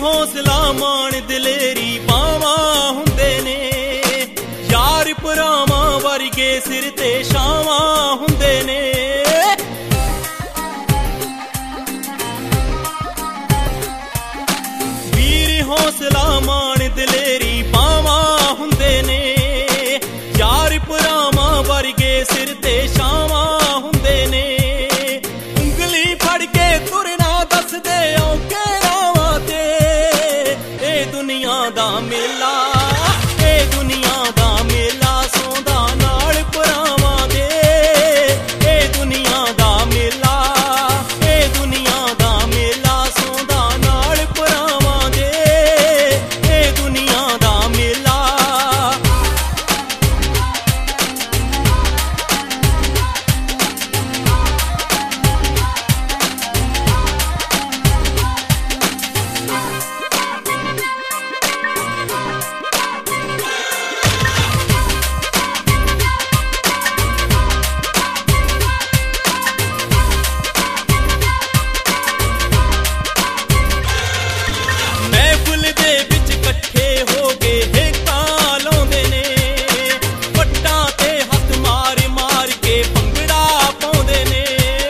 ਹੌਸਲਾ ਮਾਣ ਦਲੇਰੀ ਬਾਵਾਂ ਹੁੰਦੇ ਨੇ, ਯਾਰ ਭਰਾਵਾਂ ਵਰਗੇ ਸਿਰ ਤੇ ਛਾਵਾਂ ਹੁੰਦੇ ਨੇ। ਵੀਰ ਹੌਸਲਾ ਮਾਣ ਦਲੇਰੀ ਬਾਵਾਂ ਹੁੰਦੇ ਨੇ, ਯਾਰ ਭਰਾਵਾਂ ਵਰਗੇ ਸਿਰ ਤੇ ਛਾਵਾਂ ਹੁੰਦੇ ਨੇ। ਉਂਗਲੀ ਫੜ ਕੇ ਤੁਰਨਾ ਦੱਸਦੇ ਔਖੇ ਰਾਵਾਂ ਤੇ, ਇਹ ਦੁਨੀਆ ਦਾ ਮੇਲਾ, ਇਹ ਦੁਨੀਆ ਦਾ ਮੇਲਾ ਸੌਂਦਾ ਨਾਲ ਭਰਾਵਾਂ ਦੇ। ਇਹ ਦੁਨੀਆ ਦਾ ਮੇਲਾ, ਇਹ ਦੁਨੀਆ ਦਾ ਮੇਲਾ ਸੌਂਦਾ ਨਾਲ ਭਰਾਵਾਂ ਦੇ। ਇਹ ਦੁਨੀਆ ਦਾ ਮੇਲਾ। ਮਹਿਫਿਲ ਦੇ ਵਿੱਚ ਇਕੱਠੇ ਹੋ ਕੇ ਹੇਕਾਂ ਲਾਉਂਦੇ ਨੇ, ਪੱਟਾਂ ਤੇ ਹੱਥ ਮਾਰ ਮਾਰ ਕੇ ਭੰਗੜਾ ਪਾਉਂਦੇ ਨੇ।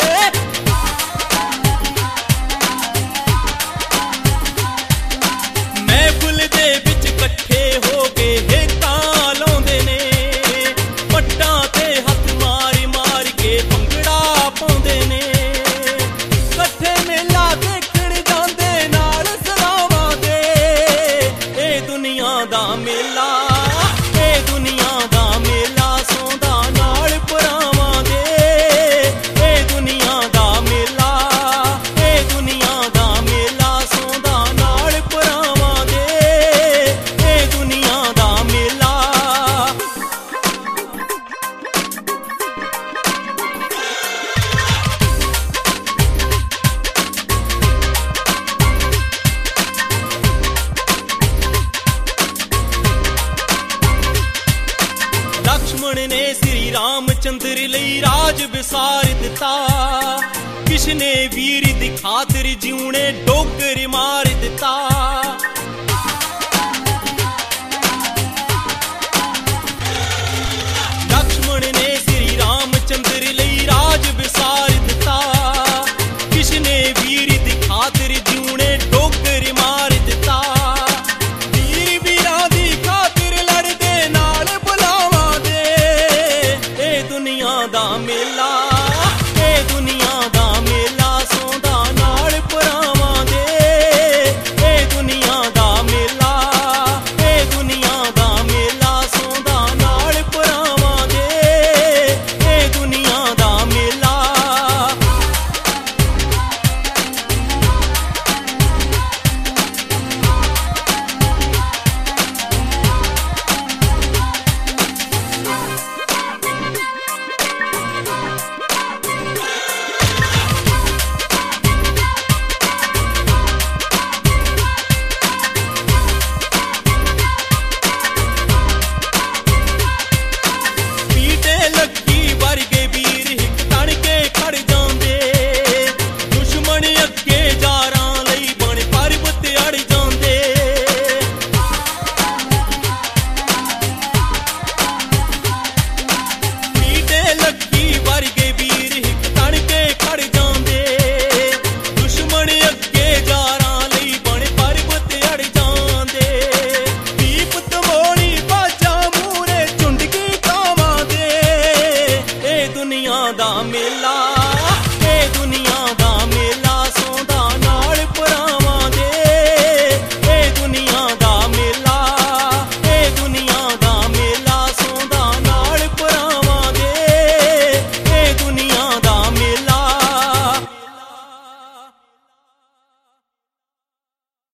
ਮਹਿਫਿਲ ਦੇ ਵਿੱਚ ਇਕੱਠੇ ਹੋ ਕੇ ਹੇਕਾਂ ਲਾਉਂਦੇ ਨੇ, ਪੱਟਾਂ ਤੇ ਹੱਥ ਮਾਰ ਮਾਰ ਕੇ ਭੰਗੜਾ ਪਾਉਂਦੇ ਨੇ। ਇਕੱਠੇ ਮੇਲਾ ਦੇਖਣ ਜਾਂਦੇ ਨਾਲ ਸਲਾਵਾਂ ਦੇ। ਇਹ ਦੁਨੀਆ ਦਾ ਮੇਲਾ, ਇਹ ਦੁਨੀਆ ਦਾ ਮੇਲਾ ਸੌਂਦਾ ਨਾਲ ਭਰਾਵਾਂ ਦੇ। ਇਹ ਦੁਨੀਆ ਦਾ ਮੇਲਾ, ਇਹ ਦੁਨੀਆ ਦਾ ਮੇਲਾ ਸੌਂਦਾ ਨਾਲ ਭਰਾਵਾਂ ਦੇ। ਇਹ ਦੁਨੀਆ ਦਾ ਮੇਲਾ। ਲਕਸ਼ਮਣ ਨੇ ਸ੍ਰੀ ਰਾਮਚੰਦਰ ਲਈ ਰਾਜ ਵਿਸਾਰ ਦਿੱਤਾ, ਕਿਸ਼ਨੇ ਵੀਰ ਦੀ ਖਾਤਰ ਜਿਉਣੇ ਡੋਗਰ ਮਾਰ ਦਿੱਤਾ।